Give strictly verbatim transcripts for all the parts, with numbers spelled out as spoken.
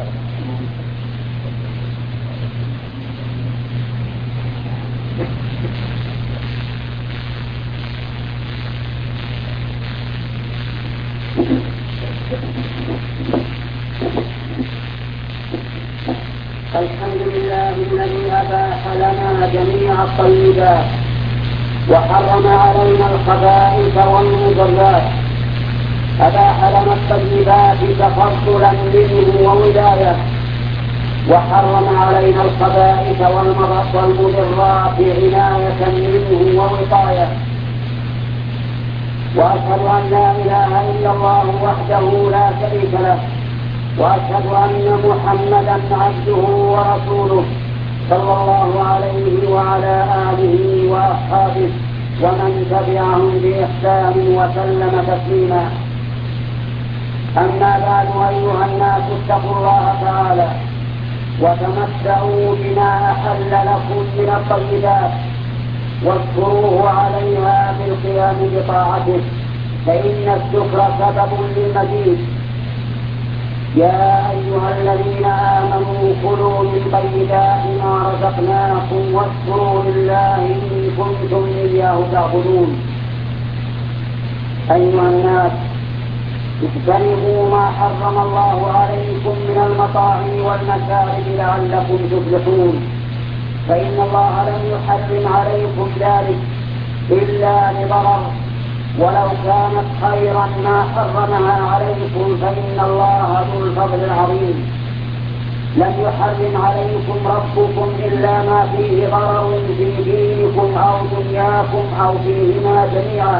الحمد لله الذي أباح لنا جميع الطيبات وحرم علينا الخبائث والمضرات. أباح لنا الطيبات تفضلا منه وولاية، وحرم علينا الخبائث والمضرات عناية منه ووقاية. وأشهد أن لا إله إلا الله وحده لا شريك له، وأشهد أن محمدا عبده ورسوله صلى الله عليه وعلى آله وأصحابه ومن تبعهم بإحسان وسلم تسليما. أما بعد، أيها الناس اتقوا الله تعالى وتمتعوا بما أحل لكم من الطيبات، واذكروه عليها بالقيام بطاعته، فإن الشكر سبب للمزيد. يا أيها الذين آمنوا كلوا من طيبات ما رزقناكم واشكروا لله إن كنتم إياه تعبدون. أيها الناس، اجتنبوا ما حرم الله عليكم من المطاعم والمشارب لعلكم تفلحون، فإن الله لم يحرم عليكم ذلك إلا لضرر، ولو كانت خيرا ما حرمها عليكم، فإن الله ذو الفضل العظيم. لم يحرم عليكم ربكم إلا ما فيه ضرر في دينكم أو دنياكم أو فيهما جميعا.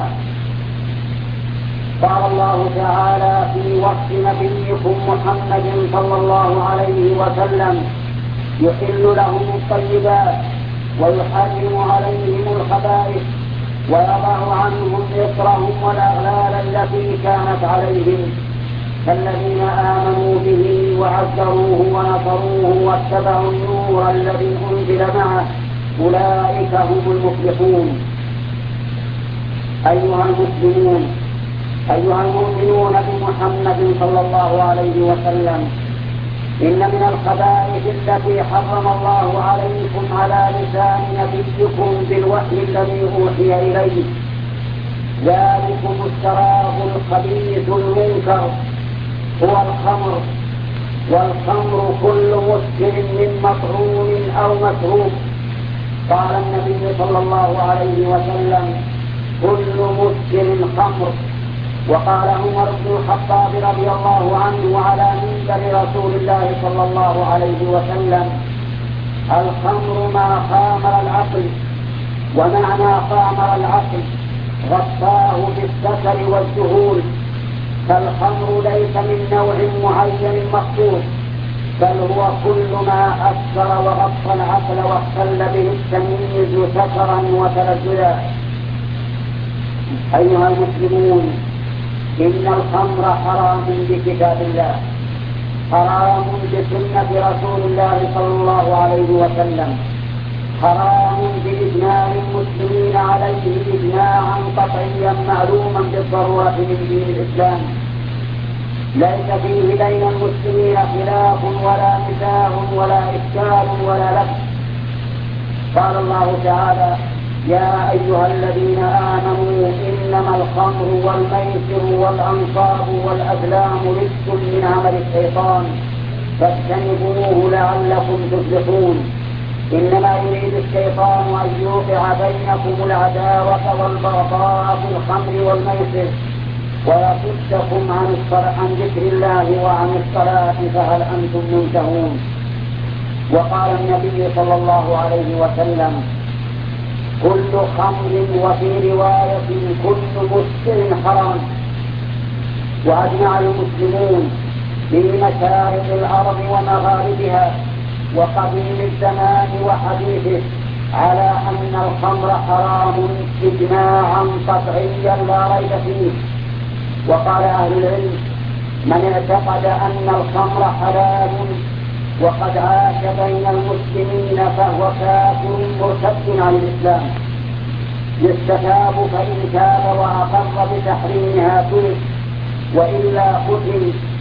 قال الله تعالى في وصف نبيكم محمد صلى الله عليه وسلم: يحل لهم الطيبات ويحرم عليهم الخبائث ويضع عنهم إصرهم والأغلال التي كانت عليهم. فالذين آمنوا به وعزروه ونصروه واتبعوا النور الذي أنزل معه أولئك هم المفلحون. أيها المسلمون، أيها المؤمنون بمحمد صلى الله عليه وسلم، إن من الخبائث التي حرم الله عليكم على لسان نبيكم بالوحي الذي أوحي إليه ذلكم الشراب الخبيث المنكر هو الخمر. والخمر كل مسكر من مطعوم أو مشروب. قال النبي صلى الله عليه وسلم: كل مسكر خمر. وقال عمر بن الخطاب رضي الله عنه على منبر رسول الله صلى الله عليه وسلم: الخمر ما خامر العقل. ومعنى خامر العقل غطاه بالسكر والذهول. فالخمر ليس من نوع معين مخصوص، بل هو كل ما أسكر وغطى العقل واختل به التمييز سكرا وتلذذا. أيها المسلمون، إن الخمر حرام بكتاب الله، حرام بسنة رسول الله صلى الله عليه وسلم، حرام بإجماع المسلمين عليه إجماعا قطعيا معلوما بالضرورة من دين الإسلام. ليس فيه بين المسلمين خلاف ولا نزاع ولا إشكال ولا لبس. قال الله تعالى: يا أيها الذين آمنوا إنما الخمر والميسر والأنصاب والأزلام رجس من عمل الشيطان فاجتنبوه لعلكم تفلحون. إنما يريد الشيطان أن يوقع بينكم العداوة والبغضاء في الخمر والميسر ويصدكم عن ذكر الله وعن الصلاة فهل أنتم منتهون. وقال النبي صلى الله عليه وسلم: كل خمر، وفي رواية كل مسكر حرام. وأجمع المسلمون في مشارق الأرض ومغاربها وقديم الزمان وحديثه على أن الخمر حرام إجماعا قطعيا لا ريب فيه. وقال أهل العلم: من اعتقد أن الخمر حلال وقد عاش بين المسلمين فهو كافر مرتد عن الإسلام، يستتاب فإن تاب وأقر بتحريمها ترك، وإلا قتل.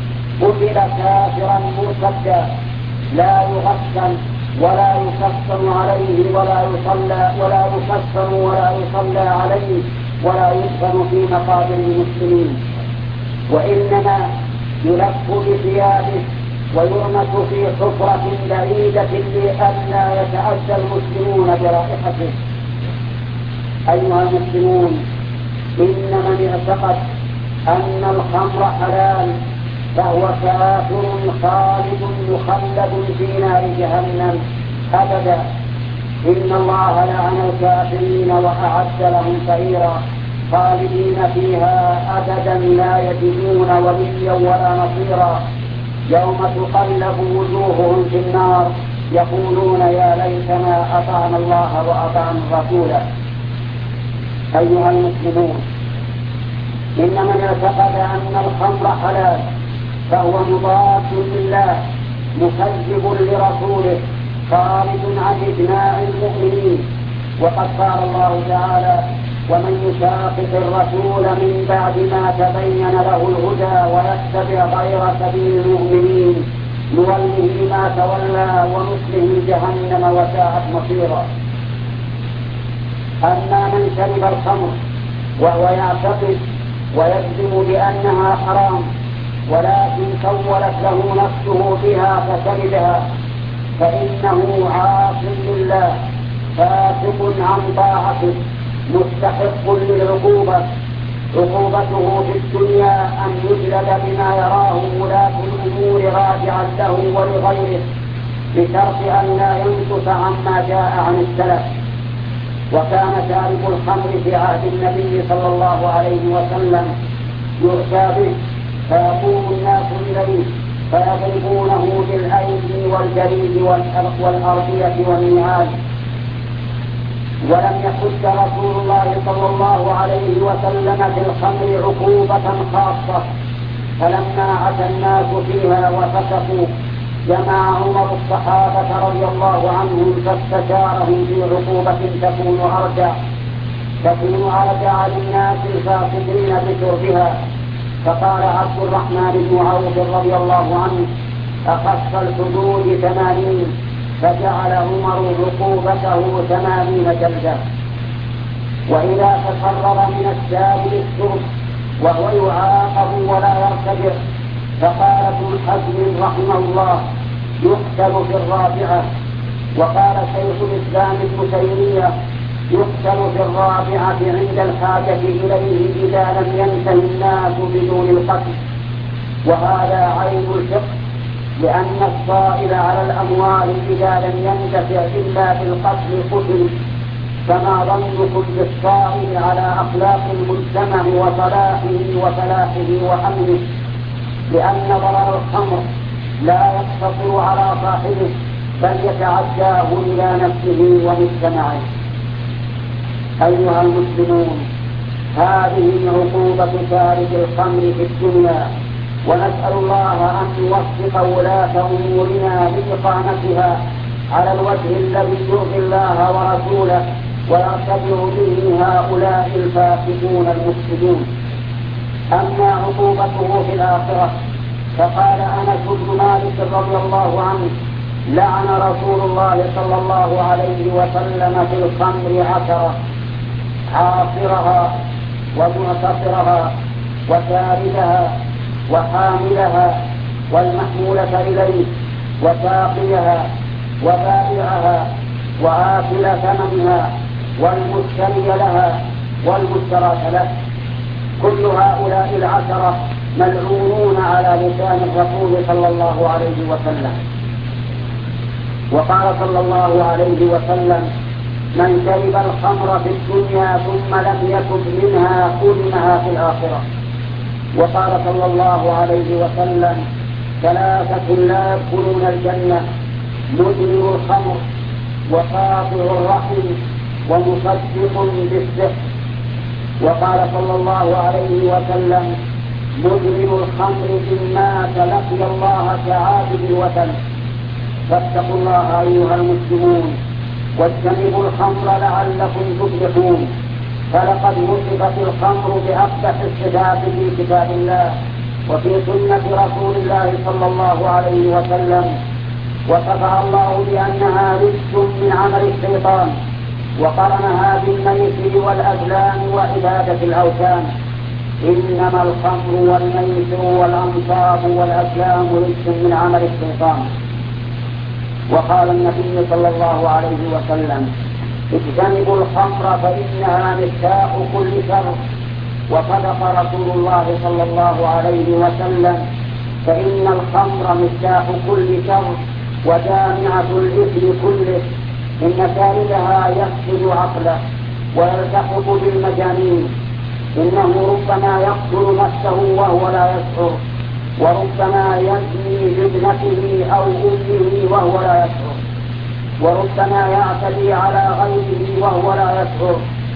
قتل كافرا مرتدا لا يغسل ولا يكفن عليه ولا يصلى ولا يكفن ولا يصلى عليه ولا يدفن في مقابر المسلمين، وإنما يلف بثيابه ويرمس في حفرة بعيدة لئلا يتأذى المسلمون برائحته. أيها المسلمون، إن من اعتقد أن الخمر حلال فهو كافر خالد مخلد في نار جهنم أبدا. إن الله لعن الكافرين وأعد لهم سعيرا خالدين فيها أبدا لا يجدون وليا ولا نصيرا. يوم تقلب وجوههم في النار يقولون يا ليتنا أطعنا الله وأطعنا الرسول. أيها المسلمون، إن من اعتقد أن الخمر حلال فهو مضاد لله مكذب لرسوله خارج عن إجماع المؤمنين. وقد قال الله تعالى: ومن يشاقق الرسول من بعد ما تبين له الهدى ويتبع غير سبيل المؤمنين نوله ما تولى ونصله جهنم وساءت مصيرا. أما من شرب الخمر وهو يعتقد ويجزم بأنها حرام ولكن سولت له نفسه بها فشربها فإنه عاص لله فاسق عن طاعته مستحق للعقوبة. عقوبته في الدنيا أن يجلد بما يراه ولاة الأمور راجعا له ولغيره بشرط أن لا ينكث عما جاء عن السلف. وكان شارب الخمر في عهد النبي صلى الله عليه وسلم يؤتى به فيقوم الناس إليه فيضربونه بالأيدي والجريد والأرضية والنعال. ولم يحد رسول الله صلى الله عليه وسلم في الخمر عقوبة خاصة، فلما عتى الناس فيها وفسقوا جمع عمر الصحابة رضي الله عنهم فاستشارهم في عقوبة تكون أرجع تكون أرجع للناس الفاسقين بشربها. فقال عبد الرحمن بن عوف رضي الله عنه: أخف الحدود ثمانين، فجعل عمر عقوبته ثمانين جلدة. وإذا تقرر من الشارب الشرب وهو يعاقب ولا يرتجع، فقال ابن حزم رحمه الله: يقتل في الرابعة. وقال شيخ الإسلام ابن تيمية: يقتل في الرابعة عند الحاجة إليه إذا لم ينته الناس بدون القتل. وهذا عين الفقه، لأن الصائل على الأموال إذا لم ينتفع إلا بالقتل قتل. فما ظنكم بالصائل على أخلاق المجتمع وصلاحه وفلاحه وأمنه، لأن ضرر الخمر لا يقتصر على صاحبه بل يتعداه إلى نفسه ومجتمعه. أيها المسلمون، هذه عقوبة شارب الخمر في الدنيا، ونسأل الله أن يوفق ولاة أمورنا لإقامتها على الوجه الذي يرضي الله ورسوله ويرتفع به هؤلاء الفاسقون المفسدون. أما عقوبته في الآخرة فقال أنس بن مالك رضي الله عنه: لعن رسول الله صلى الله عليه وسلم في الخمر عشرة: عاصرها ومعتصرها وشاربها وحاملها والمحمولة إليه وساقيها وبائعها وآكل ثمنها والمشتري لها والمشترى له. كل هؤلاء العشرة ملعونون على لسان الرسول صلى الله عليه وسلم. وقال صلى الله عليه وسلم: من شرب الخمر في الدنيا ثم لم يتب منها قدمها في الآخرة. وقال صلى الله عليه وسلم: ثلاثة لا يدخلون الجنة: مدمن الخمر وقاطع الرحم ومصدق بالسحر. وقال صلى الله عليه وسلم: مدمن الخمر إن مات لقي الله كعابد الوثن. فاتقوا الله أيها المسلمون واجتنبوا الخمر لعلكم تفلحون. فلقد وصفت الخمر بأقبح الصفات في كتاب الله، وفي سنة رسول الله صلى الله عليه وسلم، وصفها الله بأنها رجس من عمل الشيطان، وقرنها بالميسر والأزلام وعبادة الأوثان. إنما الخمر والميسر والأنصاب والأزلام رجس من عمل الشيطان. وقال النبي صلى الله عليه وسلم: اجتنبوا الخمر فإنها مفتاح كل شر. وصدق رسول الله صلى الله عليه وسلم: فإن الخمر مفتاح كل شر وجامعة الإثم كله، إن شاربها يفسد عقله ويلتحق بالمجانين، إنه ربما يقتل نفسه وهو لا يشعر، وربما يزني بابنته أو أمه وهو لا يشعر، وربما يعتدي على غيره وهو لا يشعر.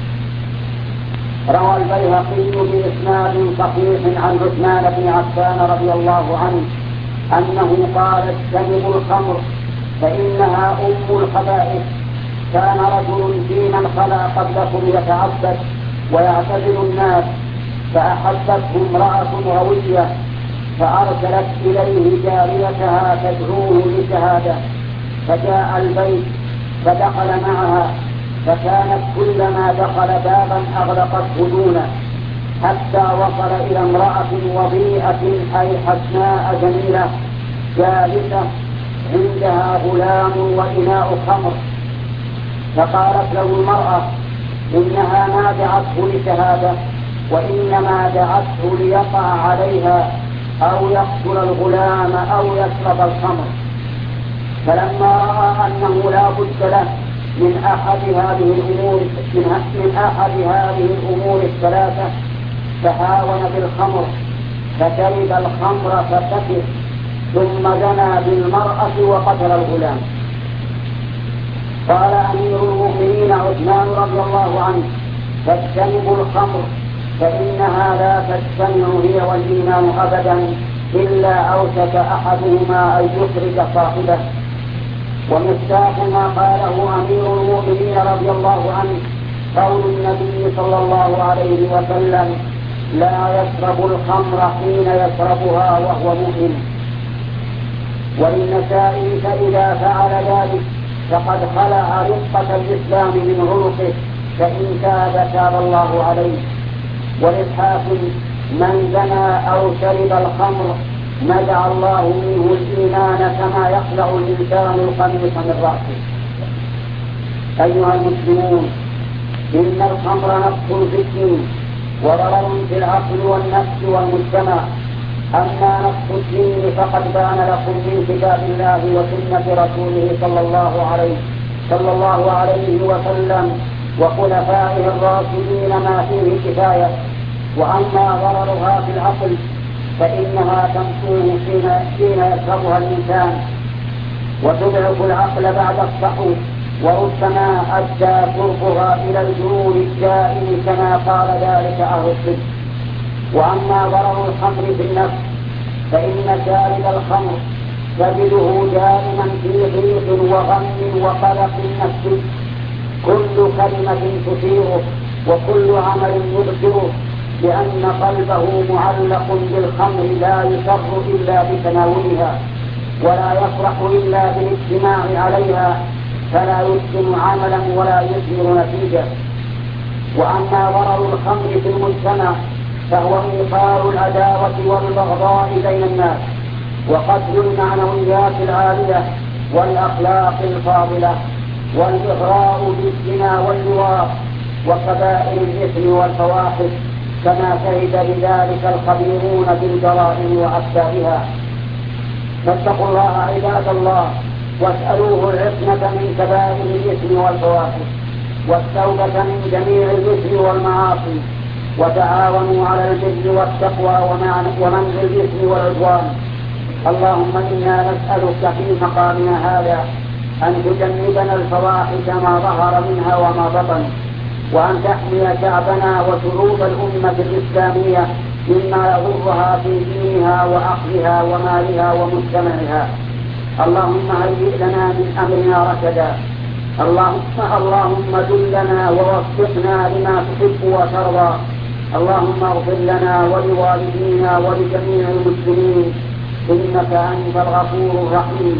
روى البيهقي بإسناد صحيح عن عثمان بن عفان رضي الله عنه أنه قال: اجتنبوا الخمر فإنها أم الخبائث. كان رجل في من خلا قبلكم يتعبد ويعتزل الناس، فأحبته امرأة غوية فأرسلت إليه جاريتها تدعوه لشهادة، فجاء البيت فدخل معها، فكانت كلما دخل بابا أغلقته دونه، حتى وصل إلى امرأة وضيئة أي حسناء جميلة جالسة عندها غلام وإناء خمر، فقالت له المرأة: إنها ما دعته لشهادة، وإنما دعته ليقع عليها أو يقتل الغلام أو يشرب الخمر. فلما رأى أنه لا بد له من أحد هذه الأمور من أحد هذه الأمور الثلاثة، تهاون بالخمر، فشرب الخمر فسكر، ثم زنى بالمرأة وقتل الغلام. قال أمير المؤمنين عثمان رضي الله عنه: فاجتنبوا الخمر فإنها لا تجتمع هي والإيمان أبدا إلا أوشك أحدهما أن يخرج صاحبه. ومفتاح ما قاله أمير المؤمنين رضي الله عنه قول النبي صلى الله عليه وسلم: لا يشرب الخمر حين يشربها وهو مؤمن. وللنسائي: فإذا فعل ذلك فقد خلع رقة الإسلام من عنقه، فإن تاب تاب الله عليه. وللحاكم: من زنى أو شرب الخمر نزع الله منه الإيمان كما يخلع الإنسان القميص من رأسه. أيها المسلمون، إن الخمر نقص الجسم وضرر في العقل والنفس والمجتمع. أما نقص الدين فقد بان لكم من كتاب الله وسنة رسوله صلى الله عليه صلى الله عليه وسلم وخلفائه الراشدين ما فيه كفاية. وأما ضررها في العقل فإنها تمسوه حين يشربها الإنسان وتضعف العقل بعد الصحو، وربما أدى شربها إلى الجنون الدائم كما قال ذلك أهل الطب. وأما ضرر الخمر في النفس فإن شارب الخمر تجده دائما في ضيق وغم وقلق نفسي، كل كلمة تثيره وكل عمل يبصره، لأن قلبه معلق بالخمر لا يسر إلا بتناولها ولا يفرح إلا بالاجتماع عليها، فلا يحسن عملا ولا يثمر نتيجة. وأما ضرر الخمر في المجتمع فهو إيقاع العداوة والبغضاء بين الناس، وقتل المعنويات العالية والأخلاق الفاضلة، والإغراء بالزنا واللواط وكبائر الإثم والفواحش، كما شهد بذلك الخبيرون بالجرائم وأسبابها. فاتقوا الله عباد الله، واسألوه العصمة من كبائر الإثم والفواحش والتوبة من جميع الإثم والمعاصي، وتعاونوا على البر والتقوى ومنع الإثم والعدوان. اللهم إنا نسألك في مقامنا هذا أن تجنبنا الفواحش ما ظهر منها وما بطن، وأن تحمي شعبنا وشعوب الأمة الإسلامية مما يضرها في دينها وعقلها ومالها ومجتمعها. اللهم هيئ لنا من أمرنا رشدا. اللهم اللهم دلنا ووفقنا لما تحب وترضى، اللهم اغفر لنا ولوالدينا ولجميع المسلمين إنك أنت الغفور الرحيم.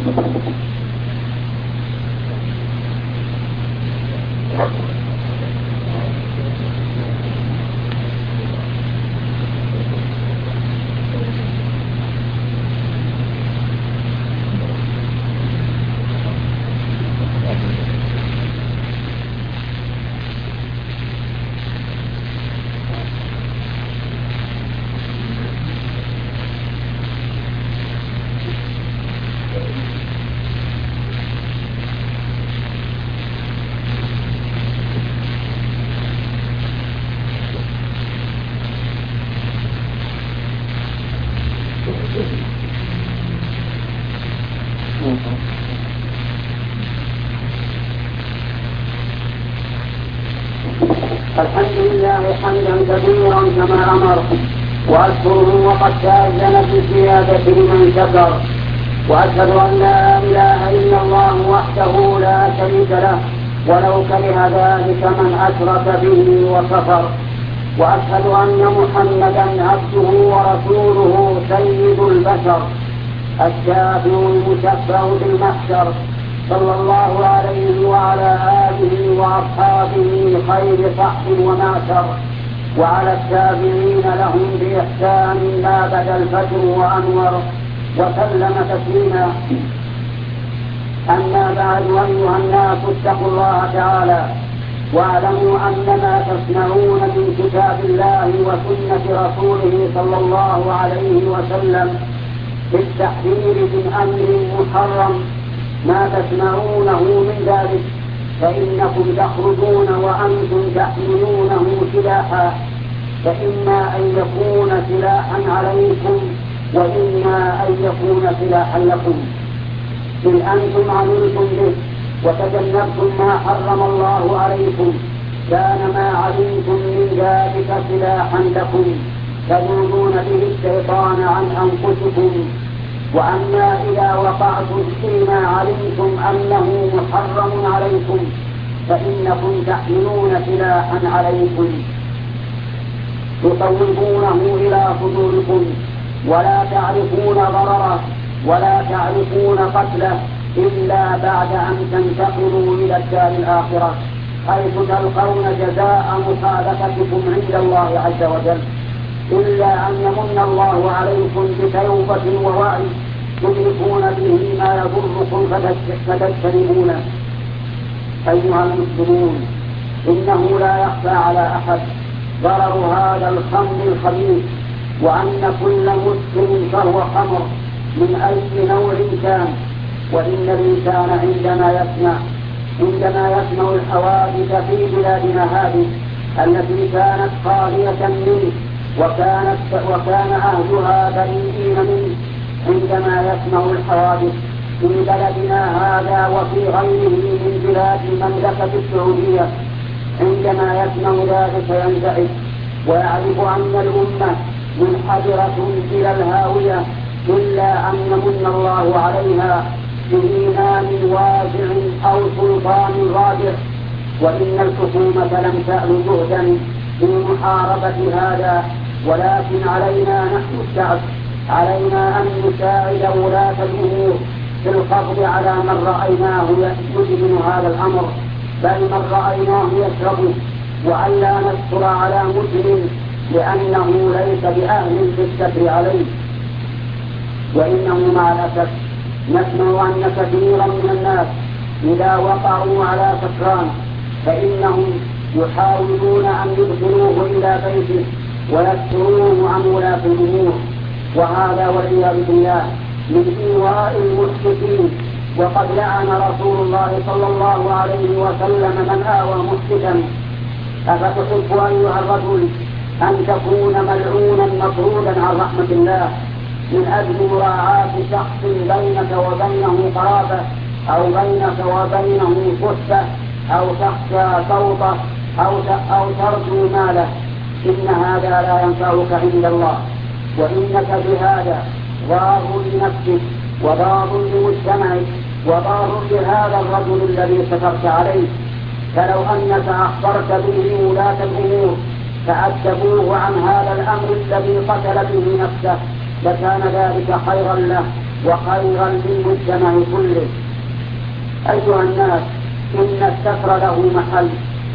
الحمد لله حمدا كثيرا كما أمر، وأشكره وقد تأذن بالزيادة لمن شكر، وأشهد أن لا إله إلا الله وحده لا شريك له ولو كره ذلك من أشرك به وكفر، وأشهد أن محمدا عبده ورسوله سيد البشر الشافع المشفع في المحشر، صلى الله عليه وعلى آله وأصحابه خير صحب ومعشر، وعلى التابعين لهم بإحسان ما بدا الفجر وأنور، وسلم تسليما. أما بعد، أيها الناس اتقوا الله تعالى واعلموا أن ما تسمعون من كتاب الله وسنة رسوله صلى الله عليه وسلم في التحذير من أمر محرم ما تسمعونه من ذلك، فإنكم تخرجون وأنتم تحملونه سلاحا، فإما أن يكون سلاحا عليكم وإما أن يكون سلاحا لكم، إن أنتم عملتم به وتجنبتم ما حرم الله عليكم كان ما علمتم من ذلك سلاحا لكم تذودون به الشيطان عن أنفسكم. وأما إذا وقعتم فيما علمتم أنه محرم عليكم فإنكم تحملون سلاحا عليكم تصوبونه إلى صدوركم ولا تعرفون ضرره ولا تعرفون قتله إلا بعد أن تنتقلوا إلى الدار الآخرة حيث تلقون جزاء مخالفتكم عند الله عز وجل، إلا أن يمن الله عليكم بتوبة ووعي تدركون به ما يضركم فتجتنبونه. أيها المسلمون، إنه لا يخفى على أحد ضرر هذا الخمر الخبيث، وأن كل مسلم فهو خمر من أي نوع كان. وإن الإنسان عندما يسمع عندما يسمع الحوادث في بلادنا هذه التي كانت خالية منه وكانت وكان أهلها بريئين منه، عندما يسمع الحوادث في بلدنا هذا وفي غيره من بلاد المملكة السعودية، عندما يسمع ذلك ينزعج ويعرف أن الأمة منحدرة إلى الهاوية، إلا أن يمن الله عليها بإيمان واسع أو سلطان راجع. وإن الحكومة لم تأل جهدا في محاربة هذا، ولكن علينا نحن الشعب علينا أن نساعد ولاة الأمور في القبض على من رأيناه يدمن هذا الأمر، بل من رأيناه يشربه، وألا نستر على مسلم لأنه ليس بأهل للستر عليه. وإنه مع الأسف نسمع أن كثيرا من الناس إذا وقعوا على سكران فإنهم يحاولون أن يدخلوه إلى بيته ويستروه عن ولاة الأمور، وهذا والعياذ بالله من إيواء المشركين. وقد لعن رسول الله صلى الله عليه وسلم من آوى مشركا. أفتحب أيها الرجل أن تكون ملعونا مطرودا عن رحمة الله من أجل مراعاة شخص بينك وبينه قرابة أو بينك وبينه قصة أو تخشى صوته أو أو ترجو ماله؟ إن هذا لا ينفعك عند الله، وإنك بهذا ضار لنفسك وضار لمجتمعك وضار لهذا الرجل الذي سترت عليه. فلو أنك أخبرت به ولاة الأمور فأدبوه عن هذا الأمر الذي قتل به نفسه لكان ذلك خيرا له وخيرا للمجتمع كله. أيها الناس، إن الستر له محل،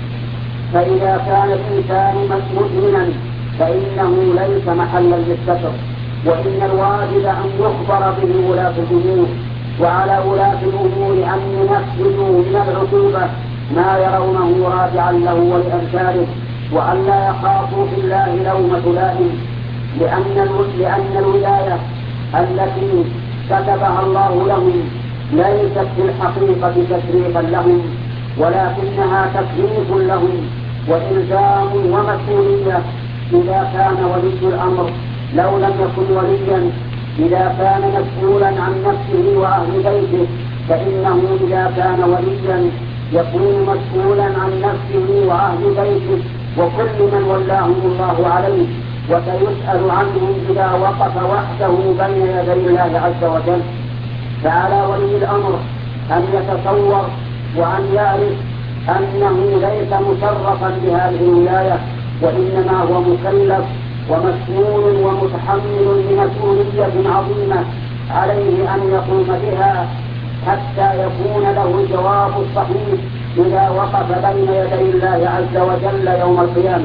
فإذا كان الإنسان مدمنا فإنه ليس محلا للستر، وإن الواجب أن يخبر به ولاة الأمور، وعلى ولاة الأمور أن ينفذوا من العقوبة ما يرونه راجعا له ولأمثاله، وأن لا يخافوا في الله لومة لائم، لأن لأن الولاية التي كتبها الله لهم ليست في الحقيقة تشريفا لهم، ولكنها تكليف لهم وإلزام ومسؤولية إذا كان ولي الأمر، لو لم يكن وليا إذا كان مسؤولا عن نفسه وأهل بيته، فإنه إذا كان وليا يكون مسؤولا عن نفسه وأهل بيته وكل من ولاهم الله عليه، وسيسأل عنهم إذا وقف وحده بين يدي الله عز وجل. فعلى ولي الأمر أن يتصور وأن يعرف أنه ليس مشرفا بهذه الولاية، وإنما هو مكلف ومسؤول ومتحمل لمسؤولية عظيمة عليه أن يقوم بها حتى يكون له الجواب الصحيح إذا وقف بين يدي الله عز وجل يوم القيامة.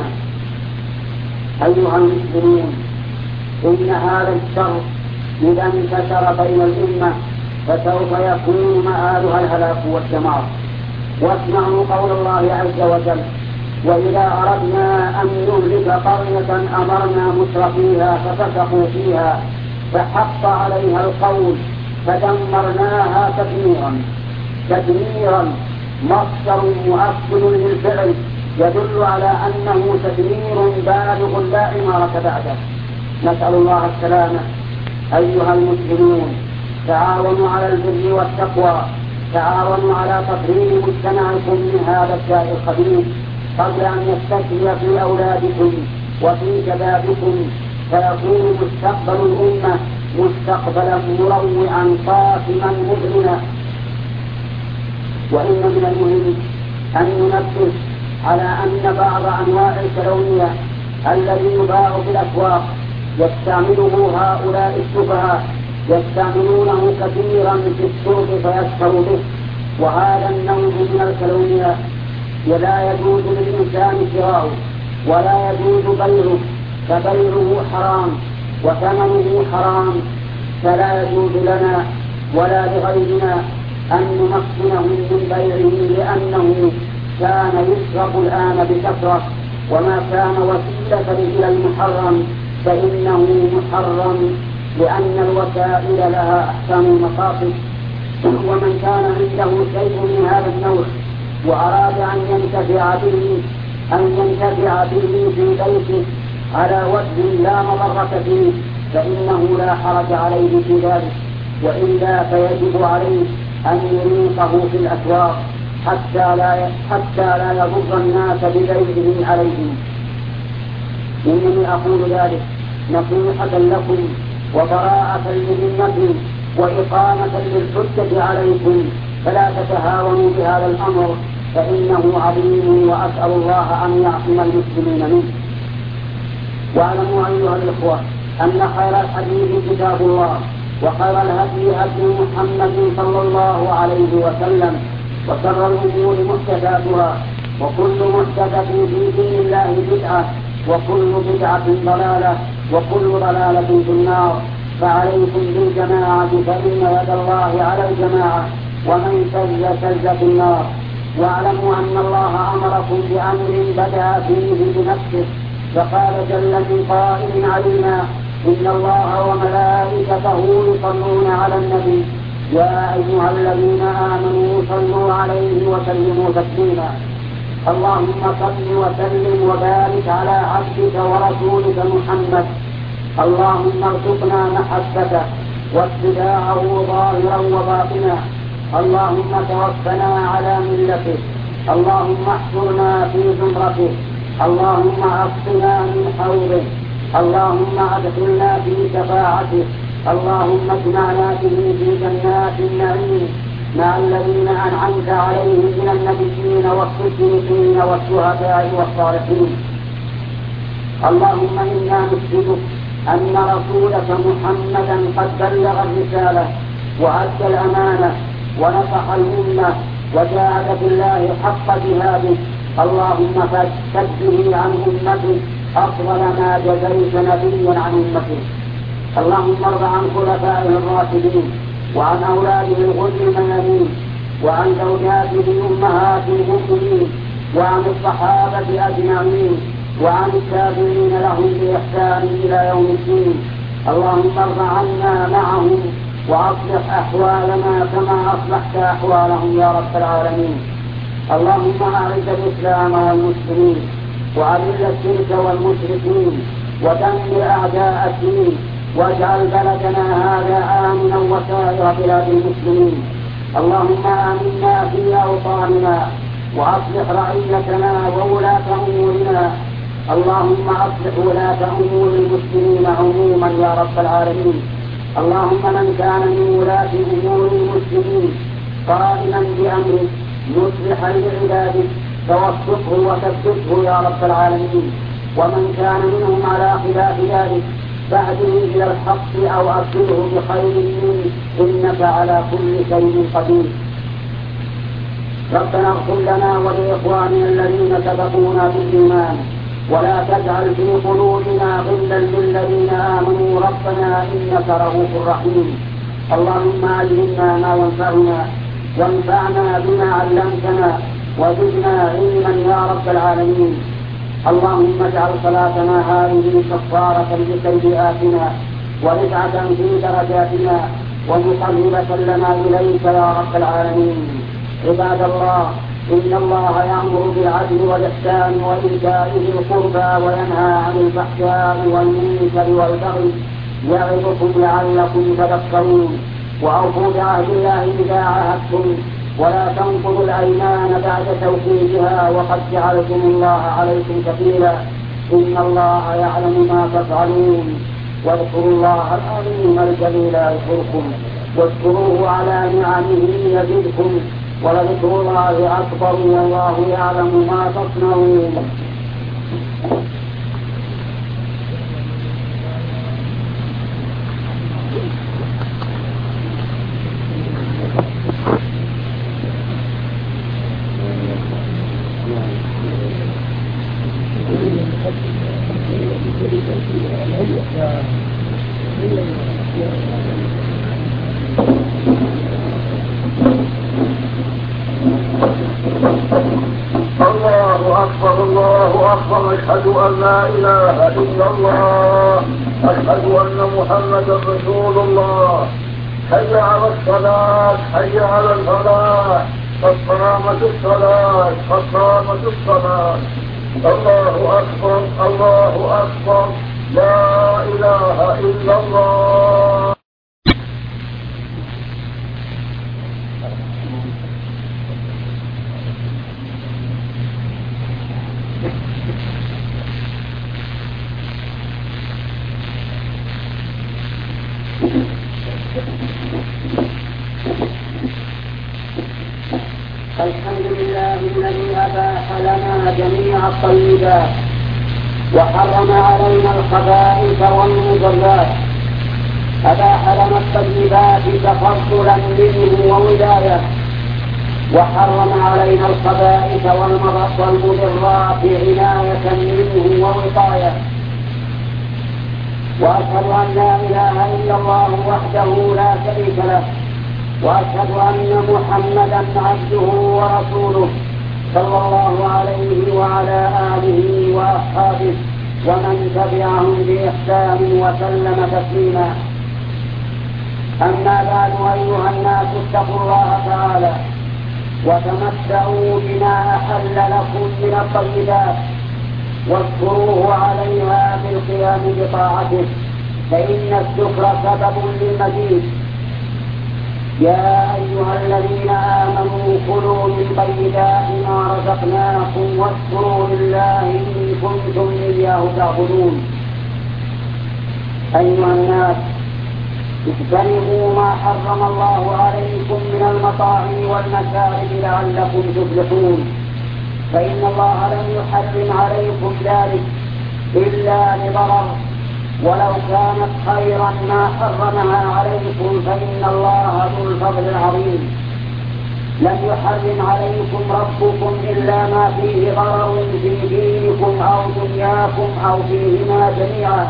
أيها المسلمون، إن هذا الشر إذا انتشر بين الأمة فسوف يكون مآلها الهلاك والدمار. واسمعوا قول الله عز وجل: وإذا أردنا أن نهلك قرية أمرنا مترفيها ففسقوا فيها فحق عليها القول فدمرناها تدميرا. تدميرا مصدر مؤكد للفعل يدل على أنه تدمير بالغ لا عمارة بعده. نسأل الله السلامة. أيها المسلمون، تعاونوا على البر والتقوى، تعاونوا على تطهير مجتمعكم من هذا الداء الخبيث قبل أن يستشري في أولادكم وفي شبابكم، فيكون مستقبل الأمة مستقبلا مروعا قاسما مذعنا. وإن من المهم أن ننبه على أن بعض أنواع الكلونية الذي يباع في الأسواق يستعمله هؤلاء السفهاء، يستعملونه كثيرا في السوق فيشتروا به، وهذا النوع من الكلونية لا يجوز للإنسان شراؤه ولا يجوز بيعه، فبيعه حرام وثمنه حرام، فلا يجوز لنا ولا لغيرنا أن نمكنه من بيعه، لأنه كان يشرب الآن بكثرة، وما كان وسيلة إلى المحرم فإنه محرم، لأن الوسائل لها أحكام المقاصد. ومن كان عنده شيء من هذا النوع وأراد أن ينتفع به أن ينتفع به في بيته على وجه لا مضرة فيه فإنه لا حرج عليه في ذلك، وإلا فيجب عليه أن يريقه في الأسواق حتى لا حتى لا يضر الناس ببيعه عليهم. إنني أقول ذلك نصيحة لكم وبراءة لذمتكم وإقامة للحجة عليكم، فلا تتهاونوا بهذا الأمر فإنه عظيم، وأسأل الله أن يعصم المسلمين منه. واعلموا أيها الإخوة أن خير الحديث كتاب الله، وخير الهدي هدي محمد صلى الله عليه وسلم، وشر الأمور محدثاتها، وكل محدثة في دين الله بدعة، وكل بدعة ضلالة، وكل ضلالة في النار. فعليكم بالجماعة فإن يد الله على الجماعة، ومن شذ شذ في النار. واعلموا أن الله أمركم بأمر بدأ فيه بنفسه، فقال جل من قائل علينا: إن الله وملائكته يصلون على النبي يا أيها الذين آمنوا صلوا عليه وسلموا تسليما. اللهم صل وسلم وبارك على عبدك ورسولك محمد. اللهم ارزقنا محبته واتباعه ظاهرا وباطنا. اللهم توفنا على ملته. اللهم احشرنا في زمرته. اللهم اسقنا من حوضه. اللهم ادخلنا في شفاعته. اللهم اجمعنا به في جنات النعيم مع الذين انعمت عليهم من النبيين والصديقين والشهداء والصالحين. اللهم إنا نشهدك أن رسولك محمدا قد بلغ الرسالة وأدى الأمانة ونصح الأمة وجاهد في الله حق جهاده. اللهم فاجزه عن أمته أفضل ما جزيت نبيا عن أمته. اللهم ارض عن خلفائه الراشدين وعن أولاده الغر الميامين وعن زوجاته أمهات المؤمنين وعن الصحابة أجمعين وعن التابعين لهم بإحسان إلى يوم الدين. اللهم ارض عنا معهم وأصلح أحوالنا كما أصلحت أحوالهم يا رب العالمين. اللهم أعز الإسلام والمسلمين وأذل الشرك والمشركين ودمر أعداء الدين واجعل بلدنا هذا آمنا وسائر بلاد المسلمين. اللهم آمنا في أوطاننا وأصلح رعيتنا وولاة أمورنا. اللهم أصلح ولاة أمور المسلمين عموما يا رب العالمين. اللهم من كان من ولاة أمور المسلمين قائما بأمره مصلحا لعباده فوفقه وثبته يا رب العالمين، ومن كان منهم على خلاف ذلك فاهده إلى الحق أو أرسله بخير منه إنك على كل شيء قدير. ربنا اغفر لنا ولإخواننا الذين سبقونا بالإيمان ولا تجعل في قلوبنا غلا للذين آمنوا ربنا إنك رؤوف رحيم. اللهم علمنا ما ينفعنا وانفعنا بما علمتنا وزدنا علما يا رب العالمين. اللهم اجعل صلاتنا هذه كفارة لسيئاتنا ورفعة في درجاتنا ومقربة لنا إليك يا رب العالمين. عباد الله، إن الله يأمر بالعدل والإحسان وإيتاء ذي القربى وينهى عن الفحشاء والمنكر والبغي يعظكم لعلكم تذكرون. وأوفوا بعهد الله إذا عاهدتم ولا تنقضوا الأيمان بعد توكيدها وقد جعلتم الله عليكم كفيلا إن الله يعلم ما تفعلون. واذكروا الله العظيم الجليل يذكركم واذكروه على نعمه يزدكم ولذكر الله أكبر والله يعلم ما تصنعون. الله أكبر الله أكبر أشهد أن لا إله إلا الله أشهد أن محمدا رسول الله. حي على الصلاة حي على الفلاح قد قامت الصلاة قد قامت الصلاة. الله أكبر الله أكبر لا إله إلا الله. الحمد لله الذي أباح لنا جميع الطيبات وحرم علينا الخبائث والمضلات. أباح لنا الطيبات تفضلا منه وولاية وحرم علينا الخبائث والمضرات عناية منه ووقاية. وأشهد أن لا إله إلا الله وحده لا شريك له وأشهد أن محمدا عبده ورسوله صلى الله عليه وعلى آله وأصحابه ومن تبعهم بإحسان وسلم تسليما. أما بعد، أيها الناس اتقوا الله تعالى وتمتعوا بما أحل لكم من الطيبات واذكروه عليها بالقيام بطاعته فإن الشكر سبب للمزيد. يا أيها الذين آمنوا كلوا من طيبات ما رزقناكم واشكروا لله إن كنتم إياه تعبدون. أيها الناس، اجتنبوا ما حرم الله عليكم من المطاعم والمشارب لعلكم تفلحون، فإن الله لم يحرم عليكم ذلك إلا لضرر، ولو كانت خيرا ما حرمها عليكم، فإن الله ذو الفضل العظيم. لم يحرم عليكم ربكم إلا ما فيه ضرر في دينكم أو دنياكم أو فيهما جميعا.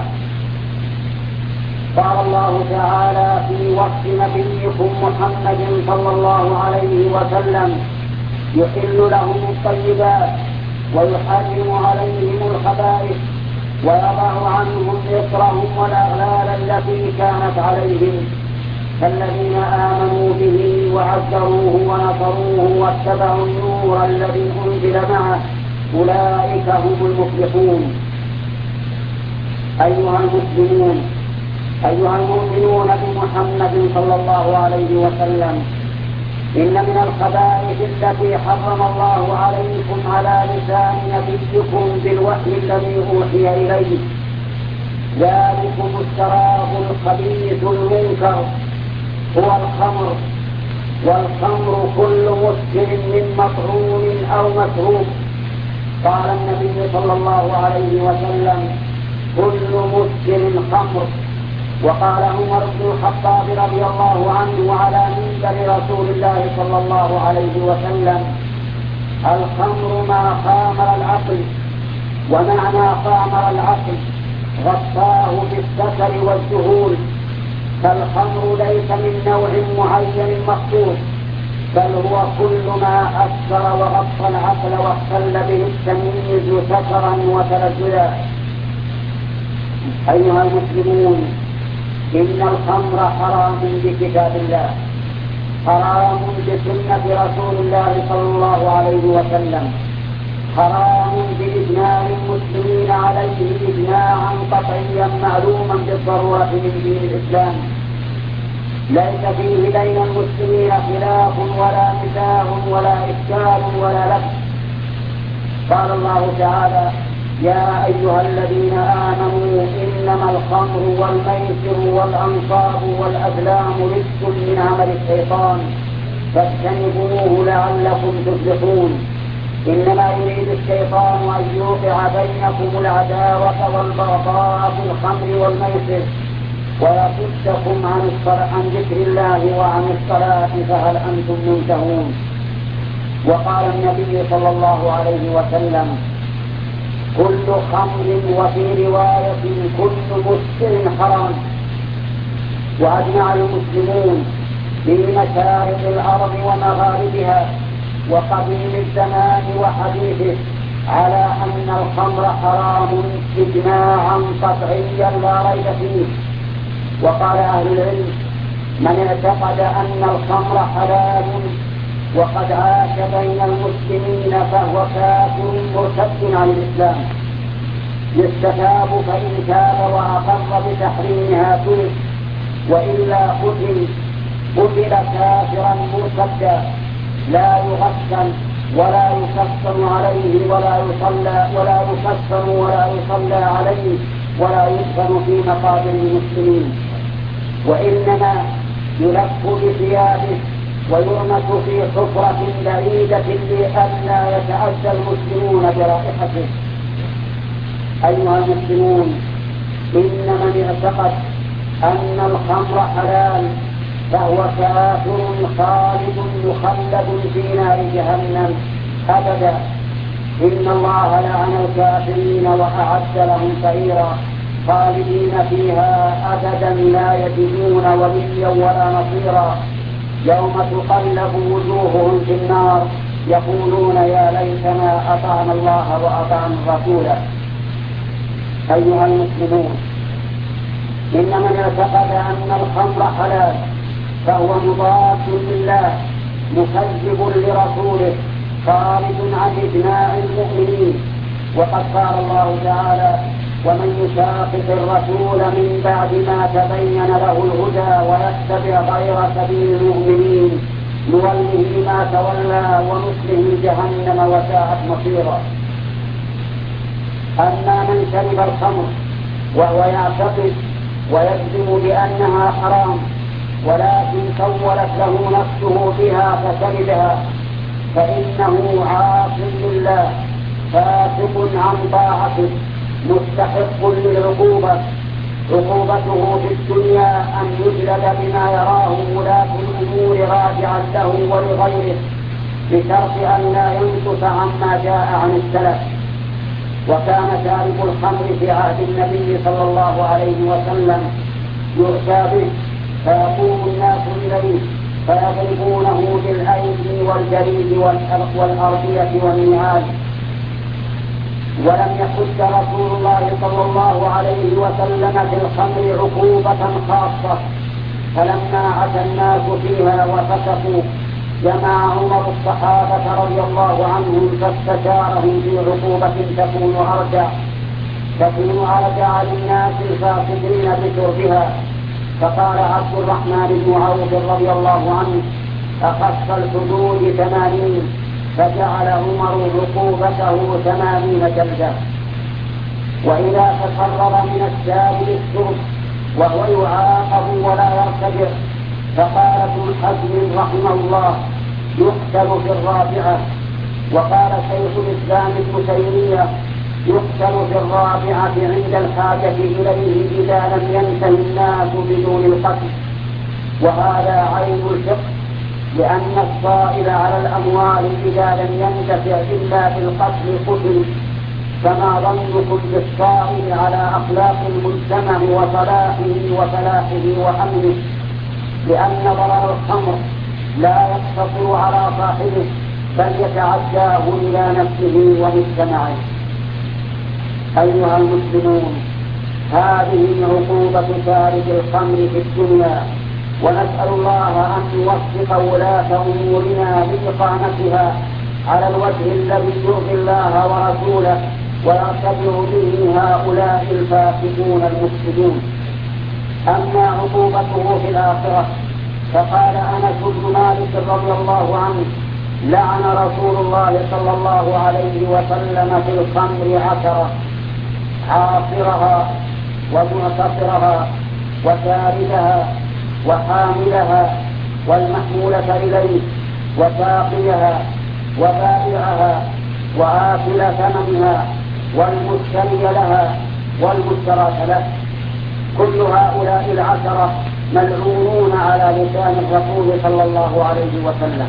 قال الله تعالى في وصف نبيكم محمد صلى الله عليه وسلم: يحل لهم الطيبات ويحرم عليهم الخبائث ويضع عنهم إصرهم والأغلال التي كانت عليهم. فالذين آمنوا به وعزروه ونصروه واتبعوا النور الذي أنزل معه أولئك هم المفلحون. أيها المسلمون، أيها المؤمنون بمحمد صلى الله عليه وسلم، إن من الخبائث التي حرم الله عليكم على لسان نبيكم بالوحي الذي أوحي إليه ذلكم الشراب الخبيث المنكر هو الخمر. والخمر كل مسكر من مطعوم أو مسروق. قال النبي صلى الله عليه وسلم: كل مسكر خمر. وقال عمر بن الخطاب رضي الله عنه على منبر رسول الله صلى الله عليه وسلم: الخمر ما خامر العقل. ومعنى خامر العقل غطاه بالسكر والذهول. فالخمر ليس من نوع معين مخصوص، بل هو كل ما أسكر وغطى العقل واختل به التمييز سكرا وتلذذا. أيها المسلمون، إن الخمر حرام بكتاب الله، حرام بسنة رسول الله صلى الله عليه وسلم، حرام بإجماع المسلمين عليه إجماعا قطعيا معلوما بالضرورة من دين الإسلام. ليس فيه بين المسلمين خلاف ولا نزاع ولا إشكال ولا لبس. قال الله تعالى: يا أيها الذين آمنوا إنما الخمر والميسر والأنصاب والأزلام رجس من عمل الشيطان فاجتنبوه لعلكم تفلحون. إنما يريد الشيطان أن يوقع بينكم العداوة والبغضاء في الخمر والميسر ويصدكم عن عن ذكر الله وعن الصلاة فهل أنتم منتهون. وقال النبي صلى الله عليه وسلم: كل خمر، وفي رواية كل مسكر حرام. وأجمع المسلمون في مشارق الأرض ومغاربها وقديم الزمان وحديثه على أن الخمر حرام إجماعا قطعيا لا ريب فيه. وقال أهل العلم: من اعتقد أن الخمر حلال وقد عاش بين المسلمين فهو كافر مرتد عن الإسلام، يستتاب فإن تاب وأقر بتحريمها توب، وإلا قتل قتل كافرا مرتدا لا يغسل ولا يكفر عليه ولا يصلى ولا يكفر ولا يصلى عليه ولا يدفن في مقابر المسلمين، وإنما يلف بثيابه ويرمس في حفرة بعيدة لئلا يتأذى المسلمون برائحته. أيها المسلمون، إن من اعتقد أن الخمر حلال فهو كافر خالد مخلد في نار جهنم أبدا. إن الله لعن الكافرين وأعد لهم سعيرا خالدين فيها أبدا لا يجدون وليا ولا نصيرا. يوم تقلب وجوههم في النار يقولون يا ليتنا أطعنا الله وأطعنا الرسول. أيها المسلمون، إن من اعتقد أن الخمر حلال فهو مضاد لله مكذب لرسوله خارج عن إجماع المؤمنين. وقد قال الله تعالى: ومن يشاقق الرسول من بعد ما تبين له الهدى ويتبع غير سبيل المؤمنين نوله ما تولى ونصله جهنم وساءت مصيرا. أما من شرب الخمر وهو يعتقد ويجزم بأنها حرام ولكن سولت له نفسه بها فشربها فإنه عاص لله فاسق عن طاعته مستحق للعقوبة، عقوبته في الدنيا أن يجلد بما يراه ولاة الأمور راجعا له ولغيره، بشرط أن لا ينقص عما جاء عن السلف. وكان شارب الخمر في عهد النبي صلى الله عليه وسلم يؤتى به فيقوم الناس إليه فيضربونه بالأيدي والجريد والأرضية والنعال. ولم يحد رسول الله صلى الله عليه وسلم في الخمر عقوبة خاصة، فلما عتى الناس فيها وفسقوا جمع عمر الصحابة رضي الله عنهم فاستشارهم في عقوبة تكون أرجع تكون أرجع للناس الفاسقين بشربها، فقال عبد الرحمن بن عوف رضي الله عنه: أخف الحدود ثمانين، فجعل عمر عقوبته ثمانين جلدة. وإذا تقرر من الشارب الشرب وهو يعاقب ولا يرتجع، فقال ابن حزم رحمه الله: يقتل في الرابعة. وقال شيخ الإسلام ابن تيمية: يقتل في الرابعة عند الحاجة إليه إذا لم ينته الناس بدون القتل. وهذا عين الفقه، لأن الصائل على الأموال إذا لم ينتفع إلا بالقتل قتل، فما ظنكم بالصائل على أخلاق المجتمع وصلاحه وفلاحه وأمنه، لأن ضرر الخمر لا يقتصر على صاحبه بل يتعداه إلى نفسه ومجتمعه. أيها المسلمون، هذه عقوبة شارب الخمر في الدنيا، ونسأل الله أن يوفق ولاة أمورنا لإقامتها على الوجه الذي يرضي الله ورسوله ويرتدع به هؤلاء الفاسقون المفسدون. أما عقوبته في الآخرة فقال أنس بن مالك رضي الله عنه: لعن رسول الله صلى الله عليه وسلم في الخمر عشرة: عاصرها ومعتصرها وشاردها وحاملها والمحمولة إليه وساقيها وبائعها وآكل ثمنها والمشتري لها والمشترى له. كل هؤلاء العشرة ملعونون على لسان الرسول صلى الله عليه وسلم.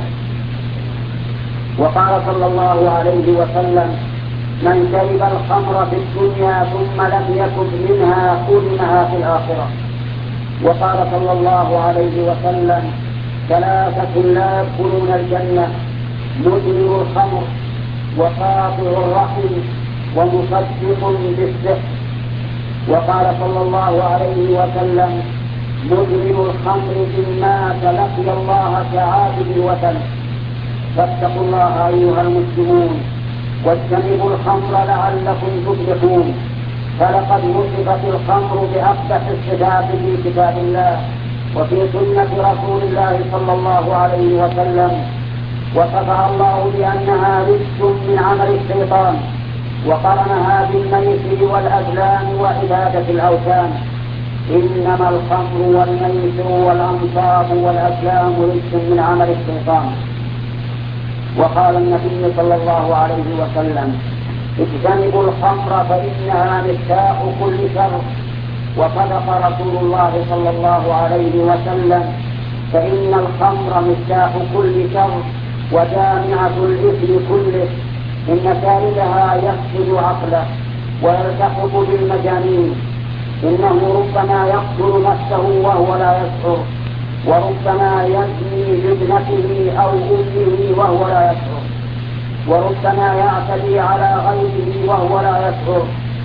وقال صلى الله عليه وسلم: من شرب الخمر في الدنيا ثم لم يتب منها حرمها في الآخرة. وقال صلى الله عليه وسلم: ثلاثة لا يدخلون الجنة: مدمن الخمر وقاطع الرحم ومصدق بالسحر. وقال صلى الله عليه وسلم: مدمن الخمر إن مات لقي الله كعابد الوثن. فاتقوا الله أيها المسلمون واجتنبوا الخمر لعلكم تفلحون، فلقد وصفت الخمر بأقبح الصفات في كتاب الله وفي سنة رسول الله صلى الله عليه وسلم، وصفها الله بأنها رجس من عمل الشيطان، وقرنها بالميسر والأزلام وعبادة الأوثان. إنما الخمر والميسر والأنصاب والأزلام رجس من عمل الشيطان. وقال النبي صلى الله عليه وسلم: اجتنبوا الخمر فإنها مفتاح كل شر. وصدق رسول الله صلى الله عليه وسلم: فإن الخمر مفتاح كل شر وجامعة الإثم كله، إن شاربها يفسد عقله ويلتحق بالمجانين، إنه ربما يقتل نفسه وهو لا يشعر، وربما يزني بابنته أو أمه وهو لا يشعر، وربما يعتدي على غيره وهو لا يشعر.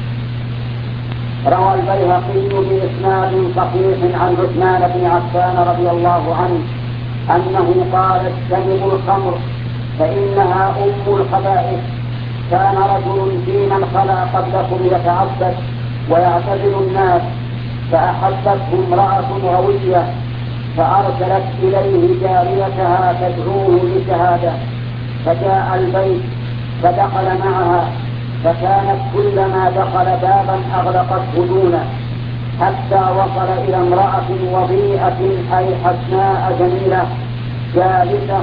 روى البيهقي بإسناد صحيح عن عثمان بن عفان رضي الله عنه أنه قال: اجتنبوا الخمر فإنها أم الخبائث. كان رجل في من خلا قبلكم يتعبد ويعتزل الناس، فأحبته امرأة غوية فأرسلت إليه جاريتها تدعوه لشهادة، فجاء البيت فدخل معها، فكانت كلما دخل بابا أغلقته دونه، حتى وصل إلى امرأة وضيئة أي حسناء جميلة جالسة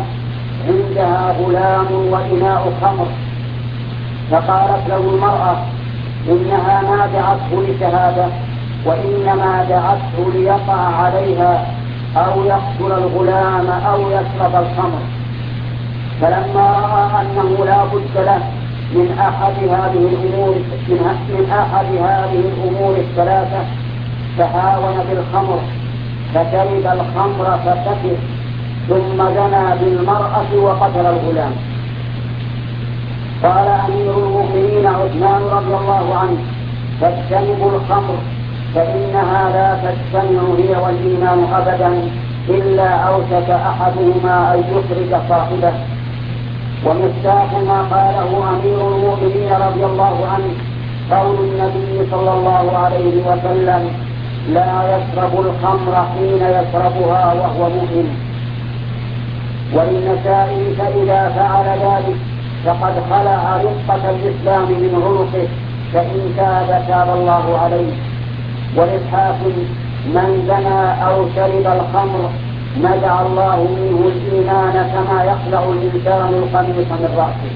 عندها غلام وإناء خمر، فقالت له المرأة: إنها ما دعته لشهادة، وإنما دعته ليقع عليها أو يقتل الغلام أو يشرب الخمر. فلما رأى أنه لا بد له من أحد هذه الأمور من أحد هذه الأمور الثلاثة تهاون بالخمر، فشرب الخمر فسكر، ثم زنى بالمرأة وقتل الغلام. قال أمير المؤمنين عثمان رضي الله عنه: فاجتنبوا الخمر فإنها لا تجتمع هي والإيمان أبدا إلا أوشك أحدهما أن يخرج صاحبه. ومفتاح ما قاله أمير المؤمنين رضي الله عنه قول النبي صلى الله عليه وسلم: لا يشرب الخمر حين يشربها وهو مؤمن. وللنسائي: فإذا فعل ذلك فقد خلع رقة الإسلام من عنقه، فإن تاب تاب الله عليه. وللحاكم: من زنى أو شرب الخمر نزع الله منه الإيمان كما يخلع الإنسان القميص من رأسه.